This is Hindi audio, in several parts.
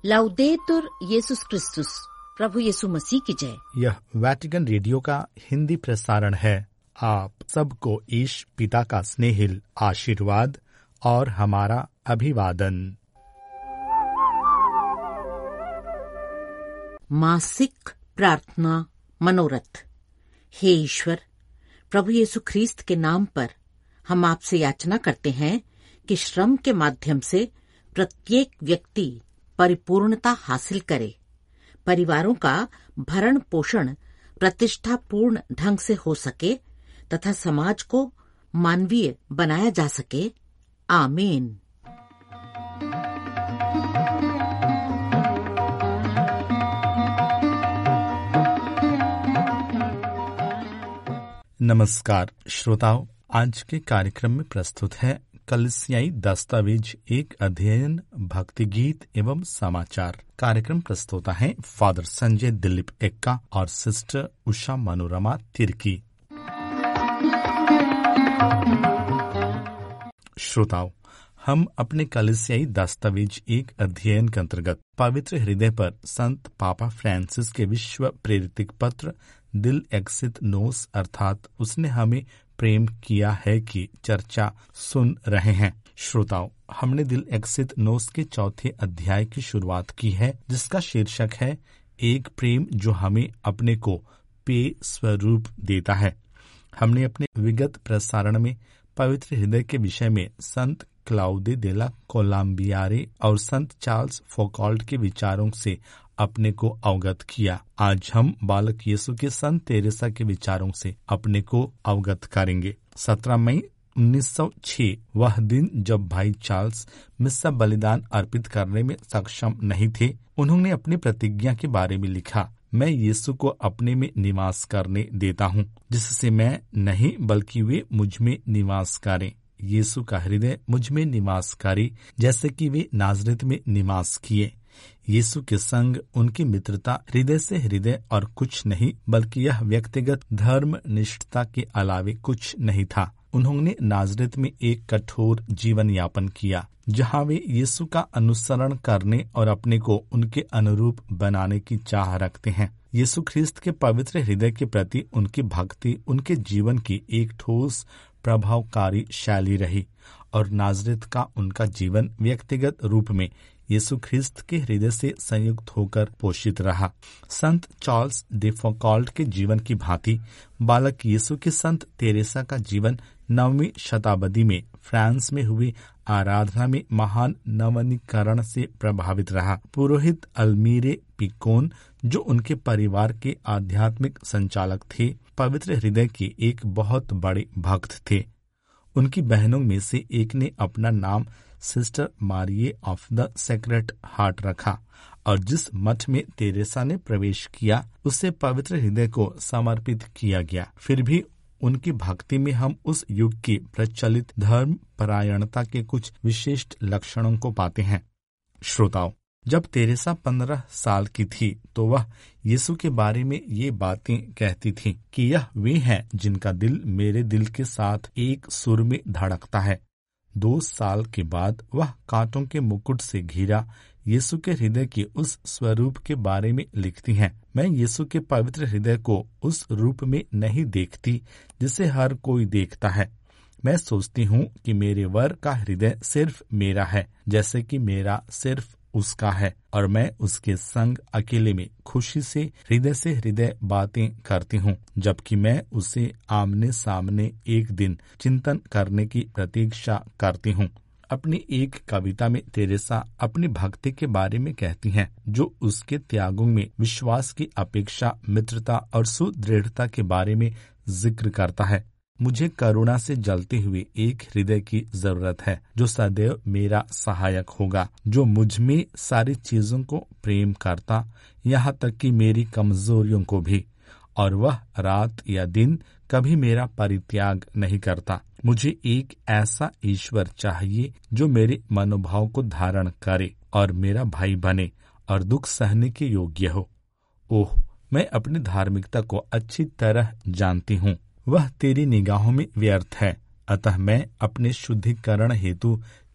लाउदेतुर यीशुस क्रिस्तुस, प्रभु यीशु मसीह की जय। यह वैटिकन रेडियो का हिंदी प्रसारण है। आप सबको ईश पिता का स्नेहिल आशीर्वाद और हमारा अभिवादन। मासिक प्रार्थना मनोरथ। हे ईश्वर, प्रभु यीशु ख्रीस्त के नाम पर हम आपसे याचना करते हैं कि श्रम के माध्यम से प्रत्येक व्यक्ति परिपूर्णता हासिल करे, परिवारों का भरण पोषण प्रतिष्ठापूर्ण ढंग से हो सके तथा समाज को मानवीय बनाया जा सके। आमीन। नमस्कार श्रोताओ, आज के कार्यक्रम में प्रस्तुत है कलीसियाई दस्तावेज एक अध्ययन, भक्ति गीत एवं समाचार। कार्यक्रम प्रस्तुता है फादर संजय दिलीप एक्का और सिस्टर उषा मनोरमा तिर्की। श्रोताओं, हम अपने कलीसियाई दस्तावेज एक अध्ययन के अंतर्गत पवित्र हृदय पर संत पापा फ्रांसिस के विश्व प्रेरित पत्र दिल एक्सित नोस अर्थात उसने हमें प्रेम किया है की चर्चा सुन रहे हैं। श्रोताओं, हमने दिल एक्सित नोस के चौथे अध्याय की शुरुआत की है, जिसका शीर्षक है एक प्रेम जो हमें अपने को पेय स्वरूप देता है। हमने अपने विगत प्रसारण में पवित्र हृदय के विषय में संत क्लाउदे देला कोलम्बियारे और संत चार्ल्स फोकॉल्ट के विचारों से अपने को अवगत किया। आज हम बालक यीशु के संत तेरेसा के विचारों से अपने को अवगत करेंगे। 17 मई 1906 वह दिन जब भाई चार्ल्स मिस्सा बलिदान अर्पित करने में सक्षम नहीं थे। उन्होंने अपनी प्रतिज्ञा के बारे में लिखा, मैं यीशु को अपने में निवास करने देता हूँ, जिससे मैं नहीं बल्कि वे मुझ में निवास करें। यीशु का हृदय मुझ में निवास करे जैसे कि वे नाजरेत में निवास किए। यीशु के संग उनकी मित्रता हृदय से हृदय और कुछ नहीं, बल्कि यह व्यक्तिगत धर्म निष्ठता के अलावे कुछ नहीं था। उन्होंने नाजरेत में एक कठोर जीवन यापन किया, जहाँ वे यीशु का अनुसरण करने और अपने को उनके अनुरूप बनाने की चाह रखते हैं। यीशु ख्रीस्त के पवित्र हृदय के प्रति उनकी भक्ति उनके जीवन की एक ठोस प्रभावकारी शैली रही और नाजरेत का उनका जीवन व्यक्तिगत रूप में यीशु ख्रीस्त के हृदय से संयुक्त होकर पोषित रहा। संत चार्ल्स दे फोकॉल्ट के जीवन की भांति बालक यीशु के संत तेरेसा का जीवन 9वीं शताब्दी में फ्रांस में हुई आराधना में महान नवनीकरण से प्रभावित रहा। पुरोहित अल्मीरे पिकोन, जो उनके परिवार के आध्यात्मिक संचालक थे, पवित्र हृदय के एक बहुत बड़े भक्त थे। उनकी बहनों में से एक ने अपना नाम sister Marie of the Sacred Heart रखा और जिस मठ में तेरेसा ने प्रवेश किया उसे पवित्र हृदय को समर्पित किया गया। फिर भी उनकी भक्ति में हम उस युग की प्रचलित धर्म परायणता के कुछ विशिष्ट लक्षणों को पाते हैं। श्रोताओं, जब तेरेसा 15 साल की थी तो वह यीशु के बारे में ये बातें कहती थी कि यह वे हैं जिनका दिल मेरे दिल के साथ एक सुर में धड़कता है। 2 साल के बाद वह कांटों के मुकुट से घिरा यीशु के हृदय के उस स्वरूप के बारे में लिखती हैं। मैं यीशु के पवित्र हृदय को उस रूप में नहीं देखती जिसे हर कोई देखता है। मैं सोचती हूँ कि मेरे वर का हृदय सिर्फ मेरा है, जैसे कि मेरा सिर्फ उसका है, और मैं उसके संग अकेले में खुशी से हृदय बातें करती हूँ, जबकि मैं उसे आमने सामने एक दिन चिंतन करने की प्रतीक्षा करती हूँ। अपनी एक कविता में तेरेसा अपनी भक्ति के बारे में कहती हैं, जो उसके त्यागों में विश्वास की अपेक्षा मित्रता और सुदृढ़ता के बारे में जिक्र करता है। मुझे करुणा से जलते हुए एक हृदय की जरूरत है, जो सदैव मेरा सहायक होगा, जो मुझ में सारी चीजों को प्रेम करता, यहाँ तक कि मेरी कमजोरियों को भी, और वह रात या दिन कभी मेरा परित्याग नहीं करता। मुझे एक ऐसा ईश्वर चाहिए जो मेरे मनोभाव को धारण करे और मेरा भाई बने और दुख सहने के योग्य हो। ओह, मैं अपनी धार्मिकता को अच्छी तरह जानती हूँ, वह तेरी निगाहों में व्यर्थ है, अतः मैं अपने शुद्धिकरण हेतु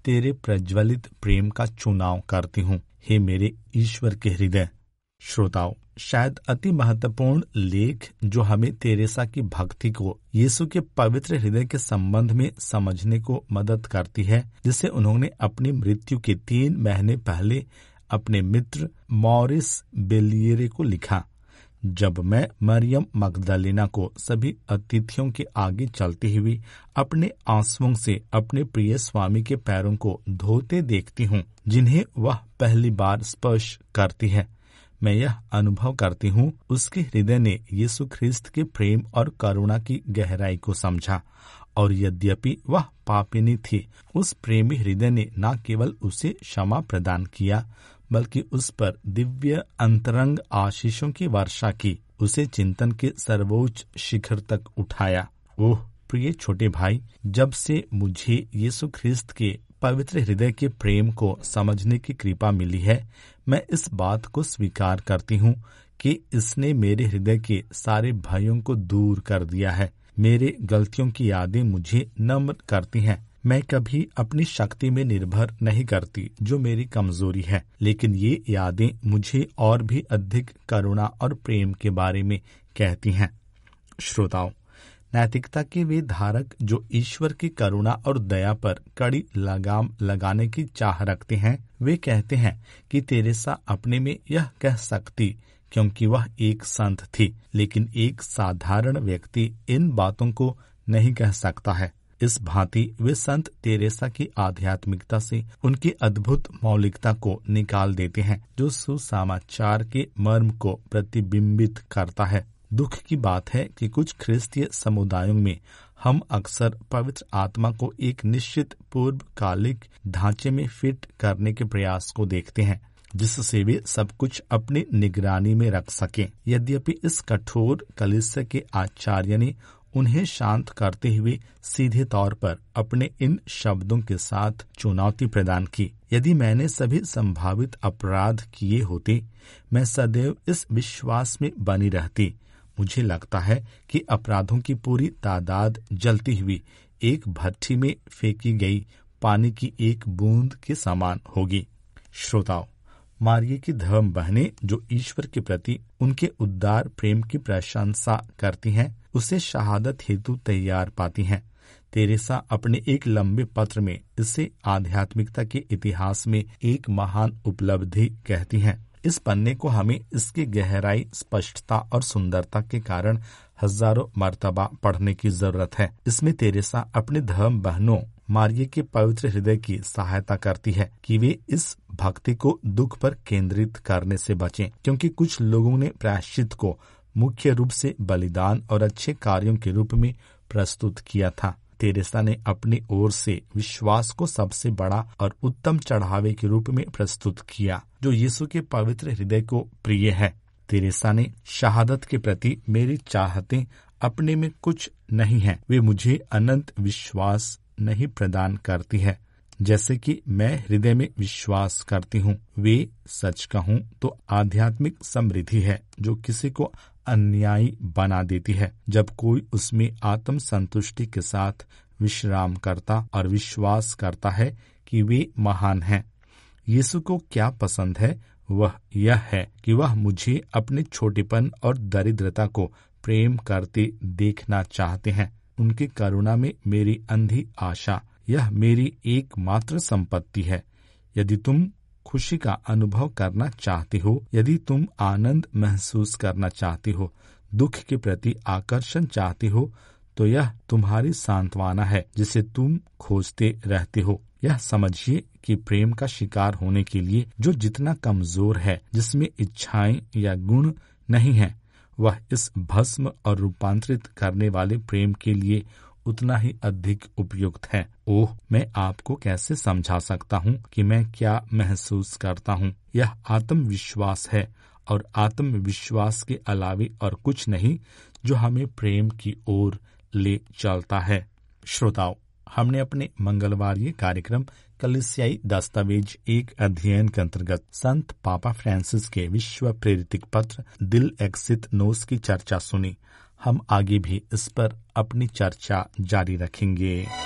तेरे प्रज्वलित प्रेम का चुनाव करती हूँ, हे मेरे ईश्वर के हृदय। श्रोताओं, शायद अति महत्वपूर्ण लेख जो हमें तेरेसा की भक्ति को यीशु के पवित्र हृदय के संबंध में समझने को मदद करती है, जिसे उन्होंने अपनी मृत्यु के 3 महीने पहले अपने मित्र मॉरिस बेलियरे को लिखा। जब मैं मरियम मगदलेना को सभी अतिथियों के आगे चलती हुई अपने आंसुओं से अपने प्रिय स्वामी के पैरों को धोते देखती हूँ, जिन्हें वह पहली बार स्पर्श करती है, मैं यह अनुभव करती हूँ उसके हृदय ने यीशु ख्रिस्त के प्रेम और करुणा की गहराई को समझा, और यद्यपि वह पापिनी थी, उस प्रेमी हृदय ने न केवल उसे क्षमा प्रदान किया, बल्कि उस पर दिव्य अंतरंग आशीषों की वर्षा की, उसे चिंतन के सर्वोच्च शिखर तक उठाया। ओह प्रिय छोटे भाई, जब से मुझे यीशु ख्रिस्त के पवित्र हृदय के प्रेम को समझने की कृपा मिली है, मैं इस बात को स्वीकार करती हूँ कि इसने मेरे हृदय के सारे भयों को दूर कर दिया है। मेरे गलतियों की यादें मुझे नम्र करती हैं। मैं कभी अपनी शक्ति में निर्भर नहीं करती, जो मेरी कमजोरी है, लेकिन ये यादें मुझे और भी अधिक करुणा और प्रेम के बारे में कहती हैं। श्रोताओं, नैतिकता के वे धारक जो ईश्वर की करुणा और दया पर कड़ी लगाम लगाने की चाह रखते हैं, वे कहते हैं कि तेरेसा अपने में यह कह सकती क्योंकि वह एक संत थी, लेकिन एक साधारण व्यक्ति इन बातों को नहीं कह सकता है। इस भांति वे संत तेरेसा की आध्यात्मिकता से उनकी अद्भुत मौलिकता को निकाल देते हैं, जो सुसमाचार के मर्म को प्रतिबिंबित करता है। दुख की बात है कि कुछ ख्रिस्तीय समुदायों में हम अक्सर पवित्र आत्मा को एक निश्चित पूर्वकालिक ढांचे में फिट करने के प्रयास को देखते हैं, जिससे वे सब कुछ अपनी निगरानी में रख सकें। यद्यपि इस कठोर कलीसिया के आचार्य ने उन्हें शांत करते हुए सीधे तौर पर अपने इन शब्दों के साथ चुनौती प्रदान की, यदि मैंने सभी संभावित अपराध किए होते, मैं सदैव इस विश्वास में बनी रहती। मुझे लगता है कि अपराधों की पूरी तादाद जलती हुई एक भट्ठी में फेंकी गई पानी की एक बूंद के समान होगी। श्रोताओं, मारिया की धर्म बहनें जो ईश्वर के प्रति उनके उदार प्रेम की प्रशंसा करती हैं, उसे शहादत हेतु तैयार पाती हैं। तेरेसा अपने एक लंबे पत्र में इसे आध्यात्मिकता के इतिहास में एक महान उपलब्धि कहती हैं। इस पन्ने को हमें इसकी गहराई, स्पष्टता और सुंदरता के कारण हजारों मर्तबा पढ़ने की जरूरत है। इसमें तेरेसा अपने धर्म बहनों मारिया के पवित्र हृदय की सहायता करती है कि वे इस भक्ति को दुख पर केंद्रित करने से बचें, क्योंकि कुछ लोगों ने प्रायश्चित को मुख्य रूप से बलिदान और अच्छे कार्यों के रूप में प्रस्तुत किया था। तेरेसा ने अपनी ओर से विश्वास को सबसे बड़ा और उत्तम चढ़ावे के रूप में प्रस्तुत किया, जो यीशु के पवित्र हृदय को प्रिय है। तेरेसा ने शहादत के प्रति मेरी चाहतें अपने में कुछ नहीं है, वे मुझे अनंत विश्वास नहीं प्रदान करती है, जैसे कि मैं हृदय में विश्वास करती हूँ। वे सच कहूँ तो आध्यात्मिक समृद्धि है जो किसी को अन्यायी बना देती है, जब कोई उसमें आत्म संतुष्टि के साथ विश्राम करता और विश्वास करता है कि वे महान हैं। यीशु को क्या पसंद है, वह यह है कि वह मुझे अपने छोटेपन और दरिद्रता को प्रेम करते देखना चाहते हैं। उनकी करुणा में मेरी अंधी आशा, यह मेरी एकमात्र संपत्ति है। यदि तुम खुशी का अनुभव करना चाहते हो, यदि तुम आनंद महसूस करना चाहते हो, दुख के प्रति आकर्षण चाहते हो, तो यह तुम्हारी सांत्वना है जिसे तुम खोजते रहते हो। यह समझिए कि प्रेम का शिकार होने के लिए जो जितना कमजोर है, जिसमें इच्छाएं या गुण नहीं है, वह इस भस्म और रूपांतरित करने वाले प्रेम के लिए उतना ही अधिक उपयुक्त है। ओह, मैं आपको कैसे समझा सकता हूँ कि मैं क्या महसूस करता हूँ। यह आत्मविश्वास है, और आत्मविश्वास के अलावे और कुछ नहीं जो हमें प्रेम की ओर ले चलता है। श्रोताओं, हमने अपने मंगलवारी कार्यक्रम कलीसियाई दस्तावेज एक अध्ययन के अंतर्गत संत पापा फ्रांसिस के विश्व प्रेरित पत्र दिल एक्सित नोस की चर्चा सुनी। हम आगे भी इस पर अपनी चर्चा जारी रखेंगे।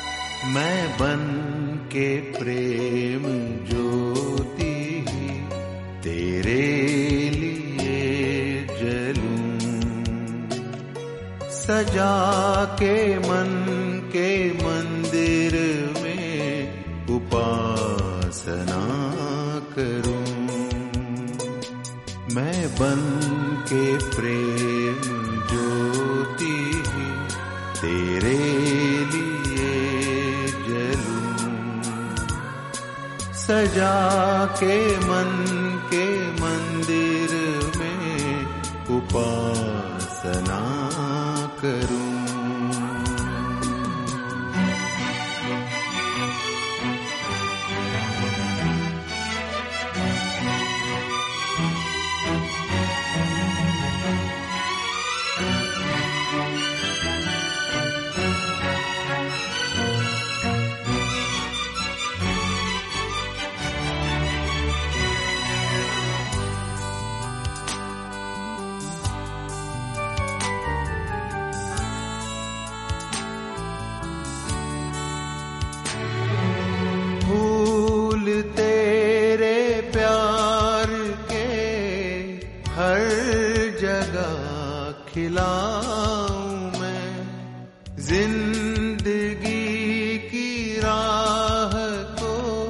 मैं बन के प्रेम ज्योति तेरे लिए जलूं, सजा के मन के मंदिर में उपासना करूं। मैं बन के प्रेम ज्योति तेरे लिए जलूं, सजा के मन के मंदिर में उपासना करूं। खिलाऊं मैं जिंदगी की राह को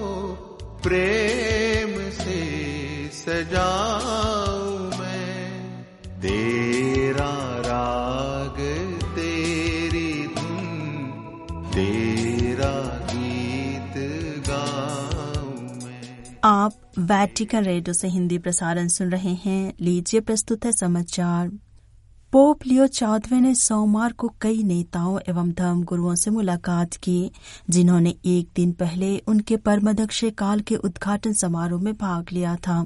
प्रेम से सजाऊं मैं, तेरा राग तेरी धुन तेरा गीत गाऊं मैं। आप वैटिकन रेडियो से हिंदी प्रसारण सुन रहे हैं। लीजिए प्रस्तुत है समाचार। पोप लियो 14वें ने सोमवार को कई नेताओं एवं धर्म गुरुओं से मुलाकात की, जिन्होंने एक दिन पहले उनके परमदक्षिण काल के उद्घाटन समारोह में भाग लिया था।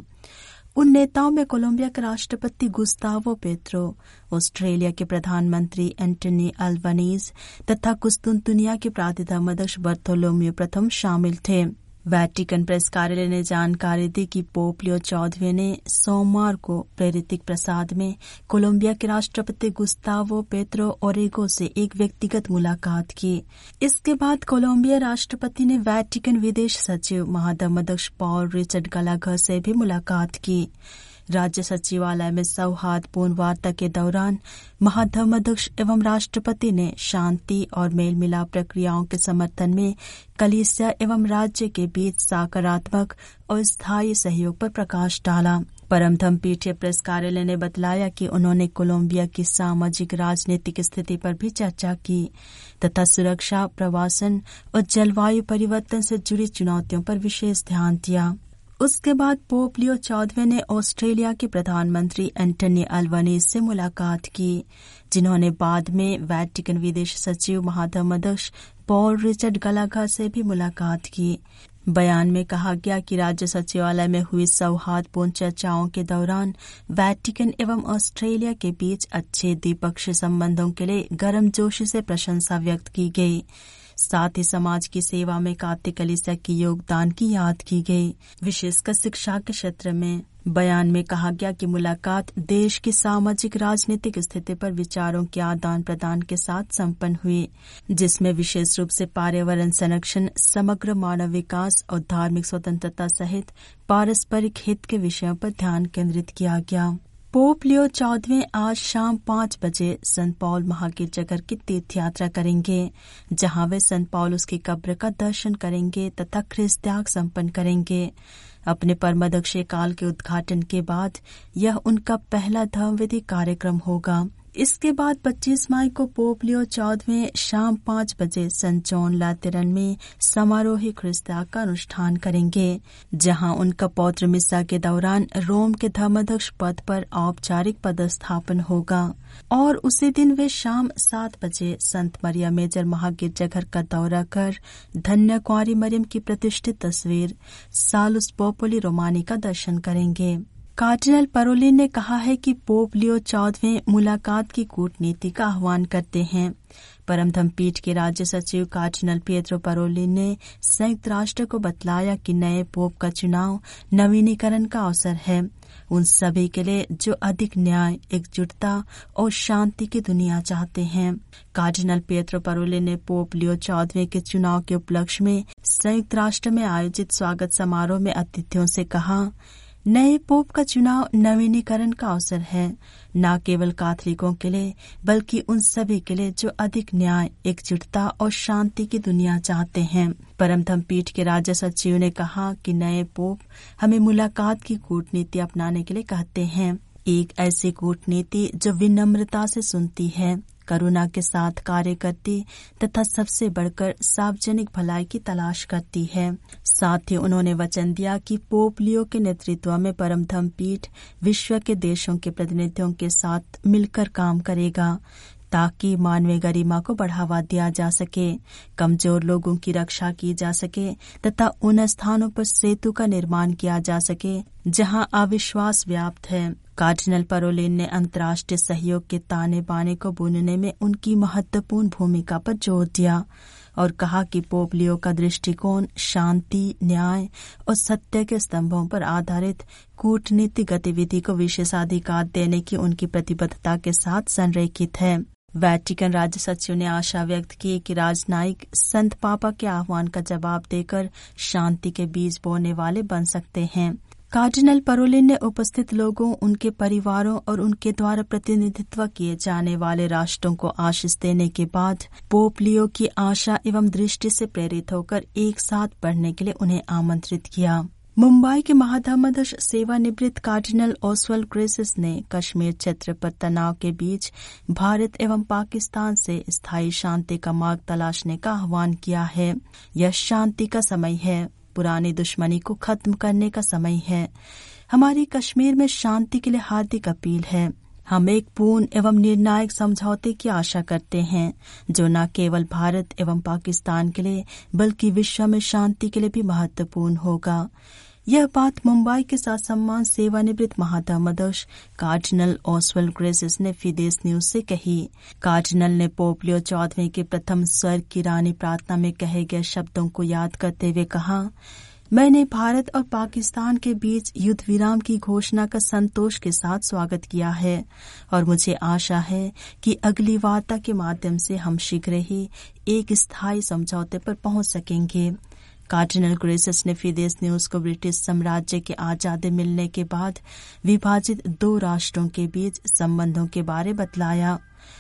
उन नेताओं में कोलंबिया के राष्ट्रपति गुस्तावो पेट्रो, ऑस्ट्रेलिया के प्रधानमंत्री एंटनी अल्बानीज तथा कुस्तुंतुनिया के प्राधिधर्माध्यक्ष बर्थोलोम्यू प्रथम शामिल थे। वैटिकन प्रेस कार्यालय ने जानकारी दी कि पोप लियो 14वें ने सोमवार को प्रेरितिक प्रसाद में कोलंबिया के राष्ट्रपति गुस्तावो पेट्रो ओरेगो से एक व्यक्तिगत मुलाकात की। इसके बाद कोलंबिया राष्ट्रपति ने वैटिकन विदेश सचिव महाधर्माध्यक्ष पॉल रिचर्ड गलाघर से भी मुलाकात की। राज्य सचिवालय में सौहार्दपूर्ण वार्ता के दौरान महाधर्माध्यक्ष एवं राष्ट्रपति ने शांति और मेल मिलाप प्रक्रियाओं के समर्थन में कलीसिया एवं राज्य के बीच सकारात्मक और स्थायी सहयोग पर प्रकाश डाला। परम धर्मपीठीय प्रेस कार्यालय ने बतलाया कि उन्होंने कोलंबिया की सामाजिक राजनीतिक स्थिति पर भी चर्चा की तथा सुरक्षा, प्रवासन और जलवायु परिवर्तन से जुड़ी चुनौतियों पर विशेष ध्यान दिया। उसके बाद पोप लियो 14वें ने ऑस्ट्रेलिया के प्रधानमंत्री एंटनी अल्बानीज से मुलाकात की, जिन्होंने बाद में वैटिकन विदेश सचिव महाधर्माध्यक्ष पॉल रिचर्ड गलाघर से भी मुलाकात की। बयान में कहा गया कि राज्य सचिवालय में हुई सौहार्दपूर्ण चर्चाओं के दौरान वैटिकन एवं ऑस्ट्रेलिया के बीच अच्छे द्विपक्षीय संबंधों के लिए गर्मजोशी से प्रशंसा व्यक्त की गई। साथ ही समाज की सेवा में काते कलीसिया के योगदान की याद की गई, विशेषकर शिक्षा के क्षेत्र में। बयान में कहा गया कि मुलाकात देश की सामाजिक राजनीतिक स्थिति पर विचारों के आदान प्रदान के साथ संपन्न हुई, जिसमें विशेष रूप से पर्यावरण संरक्षण, समग्र मानव विकास और धार्मिक स्वतंत्रता सहित पारस्परिक हित के विषयों पर ध्यान केंद्रित किया गया। पोप लियो 14वें आज शाम 5 बजे संत पौल महागिरजाघर की तीर्थ यात्रा करेंगे, जहां वे संत पौलुस की कब्र का दर्शन करेंगे तथा ख्रिस्त त्याग संपन्न करेंगे। अपने परमदक्षिण काल के उद्घाटन के बाद यह उनका पहला धर्मविधि कार्यक्रम होगा। इसके बाद 25 मई को पोप लियो 14वें शाम 5 बजे संत जॉन लातेरन में समारोही ख्रिस्त त्याग का अनुष्ठान करेंगे, जहां उनका पौत्र मिसा के दौरान रोम के धर्माध्यक्ष पद पर औपचारिक पदस्थापन होगा और उसी दिन वे शाम 7 बजे संत मरिया मेजर महागिरजाघर का दौरा कर धन्य कुंवारी मरियम की प्रतिष्ठित तस्वीर सालुस पोपोली रोमानी का दर्शन करेंगे। कार्डिनल परोलिन ने कहा है कि पोप लियो 14वें मुलाकात की कूटनीति का आह्वान करते हैं। परमधम पीठ के राज्य सचिव कार्डिनल पिएत्रो परोलिन ने संयुक्त राष्ट्र को बतलाया कि नए पोप का चुनाव नवीनीकरण का अवसर है उन सभी के लिए जो अधिक न्याय, एकजुटता और शांति की दुनिया चाहते हैं। कार्डिनल पिएत्रो परोलिन ने पोप लियो 14वें के चुनाव के उपलक्ष्य में संयुक्त राष्ट्र में आयोजित स्वागत समारोह में अतिथियों से कहा, नए पोप का चुनाव नवीनीकरण का अवसर है, न केवल कैथोलिकों के लिए बल्कि उन सभी के लिए जो अधिक न्याय, एकजुटता और शांति की दुनिया चाहते हैं। परमधम पीठ के राज्य सचिव ने कहा कि नए पोप हमें मुलाकात की कूटनीति अपनाने के लिए कहते हैं, एक ऐसी कूटनीति जो विनम्रता से सुनती है, करुणा के साथ कार्य करती तथा सबसे बढ़कर सार्वजनिक भलाई की तलाश करती है। साथ ही उन्होंने वचन दिया कि पोप लियो के नेतृत्व में परमधम पीठ विश्व के देशों के प्रतिनिधियों के साथ मिलकर काम करेगा ताकि मानवीय गरिमा को बढ़ावा दिया जा सके, कमजोर लोगों की रक्षा की जा सके तथा उन स्थानों पर सेतु का निर्माण किया जा सके जहां अविश्वास व्याप्त है। कार्डिनल परोलिन ने अंतर्राष्ट्रीय सहयोग के ताने बाने को बुनने में उनकी महत्वपूर्ण भूमिका पर जोर दिया और कहा कि पोप लियो का दृष्टिकोण शांति, न्याय और सत्य के स्तंभों पर आधारित कूटनीतिक गतिविधि को विशेषाधिकार देने की उनकी प्रतिबद्धता के साथ संरेखित है। वेटिकन राज्य सचिव ने आशा व्यक्त की कि राजनयिक संत पापा के आह्वान का जवाब देकर शांति के बीज बोने वाले बन सकते हैं। कार्डिनल परोलिन ने उपस्थित लोगों, उनके परिवारों और उनके द्वारा प्रतिनिधित्व किए जाने वाले राष्ट्रों को आशीष देने के बाद पोप लियो की आशा एवं दृष्टि से प्रेरित होकर एक साथ पढ़ने के लिए उन्हें आमंत्रित किया। मुंबई के महाधर्मदर्श सेवानिवृत्त कार्डिनल ओसवाल्ड ग्रेसिस ने कश्मीर क्षेत्र पर तनाव के बीच भारत एवं पाकिस्तान से स्थायी शांति का मार्ग तलाशने का आह्वान किया है। यह शांति का समय है, पुरानी दुश्मनी को खत्म करने का समय है। हमारी कश्मीर में शांति के लिए हार्दिक अपील है। हम एक पूर्ण एवं निर्णायक समझौते की आशा करते हैं जो न केवल भारत एवं पाकिस्तान के लिए बल्कि विश्व में शांति के लिए भी महत्वपूर्ण होगा। यह बात मुंबई के साथ सम्मान सेवानिवृत्त महाधर्मदर्श कार्डिनल ओसवाल्ड ग्रेसिस ने फिदेस न्यूज से कही। कार्डिनल ने पोप लियो 14वें के प्रथम स्वर्ग की रानी प्रार्थना में कहे गए शब्दों को याद करते हुए कहा, मैंने भारत और पाकिस्तान के बीच युद्ध विराम की घोषणा का संतोष के साथ स्वागत किया है और मुझे आशा है कि अगली वार्ता के माध्यम से हम शीघ्र ही एक स्थायी समझौते पर पहुंच सकेंगे। कार्डिनल ग्रेसिस ने फिदेस न्यूज को ब्रिटिश साम्राज्य के आजादी मिलने के बाद विभाजित दो राष्ट्रों के बीच संबंधों के बारे बतलाया।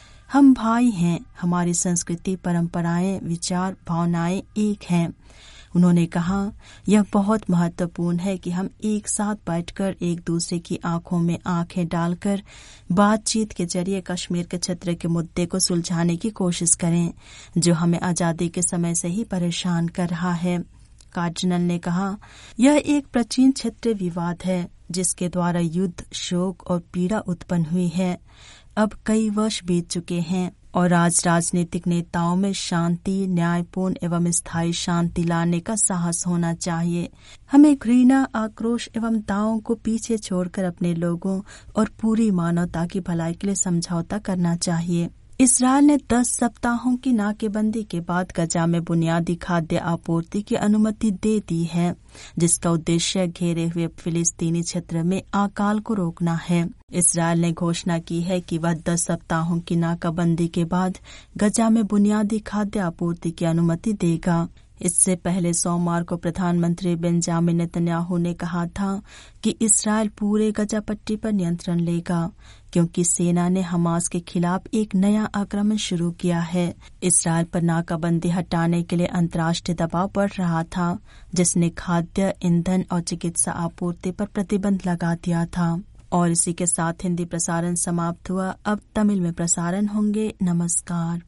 हम भाई हैं, हमारी संस्कृति, परंपराएं, विचार, भावनाएं एक हैं। उन्होंने कहा, यह बहुत महत्वपूर्ण है कि हम एक साथ बैठकर एक दूसरे की आंखों में आंखें डालकर बातचीत के जरिए कश्मीर के क्षेत्र के मुद्दे को सुलझाने की कोशिश करें जो हमें आजादी के समय से ही परेशान कर रहा है। कार्डिनल ने कहा, यह एक प्राचीन क्षेत्रीय विवाद है जिसके द्वारा युद्ध, शोक और पीड़ा उत्पन्न हुई है। अब कई वर्ष बीत चुके हैं और आज राजनीतिक नेताओं में शांति, न्यायपूर्ण एवं स्थायी शांति लाने का साहस होना चाहिए। हमें घृणा, आक्रोश एवं दावों को पीछे छोड़कर अपने लोगों और पूरी मानवता की भलाई के लिए समझौता करना चाहिए। इस्राएल ने 10 सप्ताहों की नाकेबंदी के बाद गजा में बुनियादी खाद्य आपूर्ति की अनुमति दे दी है जिसका उद्देश्य घेरे हुए फिलिस्तीनी क्षेत्र में अकाल को रोकना है। इस्राएल ने घोषणा की है कि वह 10 सप्ताहों की नाकाबंदी के बाद गजा में बुनियादी खाद्य आपूर्ति की अनुमति देगा। इससे पहले सोमवार को प्रधानमंत्री बेंजामिन नेतन्याहू ने कहा था कि इस्राएल पूरे गजा पट्टी पर नियंत्रण लेगा क्योंकि सेना ने हमास के खिलाफ एक नया आक्रमण शुरू किया है। इस्राएल पर नाकाबंदी हटाने के लिए अंतर्राष्ट्रीय दबाव बढ़ रहा था जिसने खाद्य, ईंधन और चिकित्सा आपूर्ति पर प्रतिबंध लगा दिया था। और इसी के साथ हिंदी प्रसारण समाप्त हुआ। अब तमिल में प्रसारण होंगे। नमस्कार।